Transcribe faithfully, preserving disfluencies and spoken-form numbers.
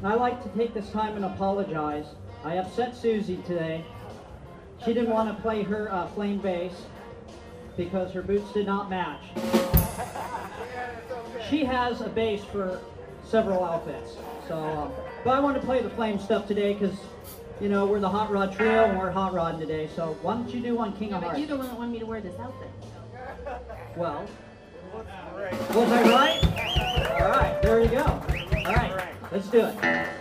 And I like to take this time and apologize. I upset Susie today. She didn't want to play her uh, flame bass because her boots did not match. She has a bass for several outfits. So, um, but I want to play the flame stuff today because, you know, we're the Hot Rod Trio and we're hot rodding today. So why don't you do one King yeah, of but Hearts? you the one that wanted me to wear this outfit. Well, was I right? All right, there you go. All right, let's do it.